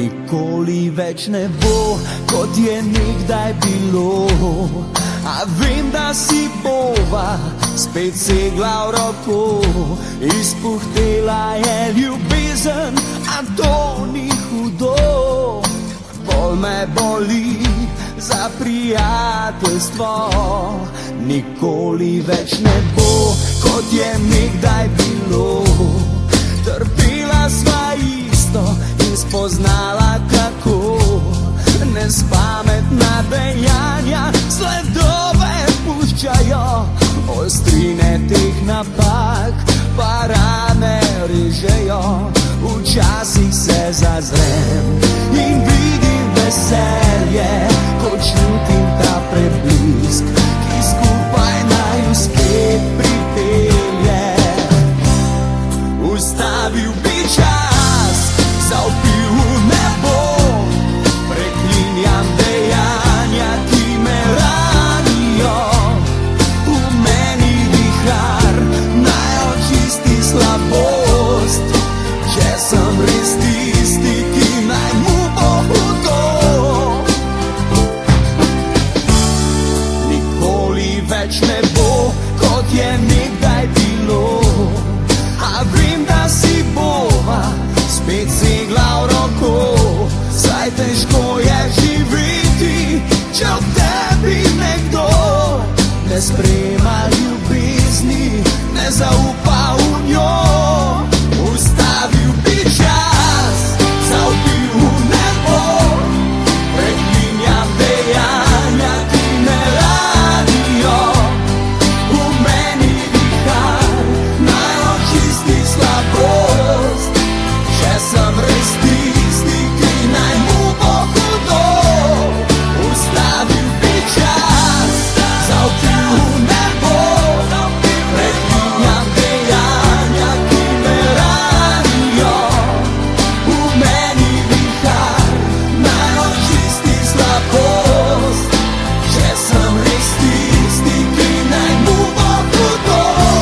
nikoli več ne bo, kot je nekdaj bilo. A vem, da si bova spet segla v roko, izpuhtela je ljubezen, a to ni hudo. Bolj me boli za prijateljstvo, nikoli več ne bo, kot je nekdaj bilo. Trpela sva isto in spoznala kako nespametna dejanja sledove puščajo. Ostrine teh napak pa rane režejo. Včasih se zazrem in vidim veselje, ko čutim ta preblisk, ki skupaj naju spet pripelje. Ustavil bi čas, zavpil v nebo, preklinjam dejanja, ki me ranijo. V meni vihar naj očisti slabost, če sem res tisti, ki naj mu bo hudo. Nikoli več ne bo, kot je nekdaj bilo. A vem, da si bova spet segla v roko, saj težko je živeti, če v tebi nekdo ne sprejema ljubezni, ne zaupa v njo. Ustavil bi čas, zavpil v nebo, preklinjam dejanja, ki me ranijo. V meni vihar naj očisti slabost, če sem res tisti, ki naj mu bo hudo. Ustavil bi čas, zavpil v nebo, preklinjam dejanja, ki me ranijo. V meni vihar naj očisti slabost, če sem res tisti, ki naj mu bo hudo.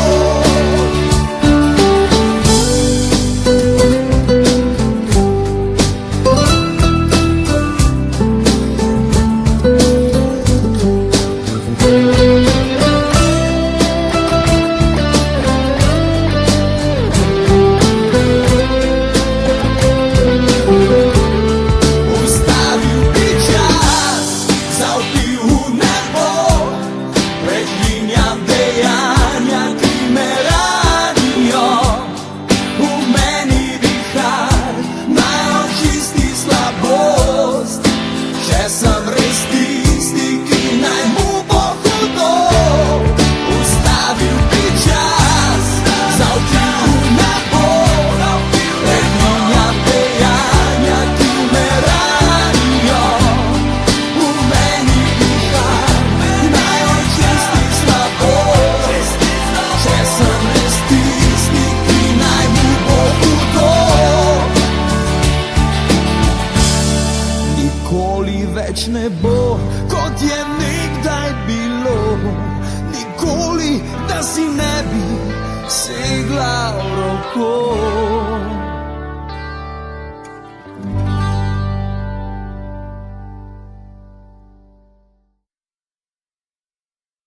Ustavil bi čas, zavpil v nebo, preklinjam dejanja, ki me ranijo. V meni vihar naj očisti slabost, če sem res tisti, ki naj mu bo hudo. Ustavil bi čas, zavpil v nebo, preklinjam dejanja, ki me ranijo. V meni vihar naj očisti slabost, če sem res tisti, ki naj mu bo hudo. Nikoli več ne bo, kot je nekdaj bilo. Nikoli, da si ne bi segla v roko.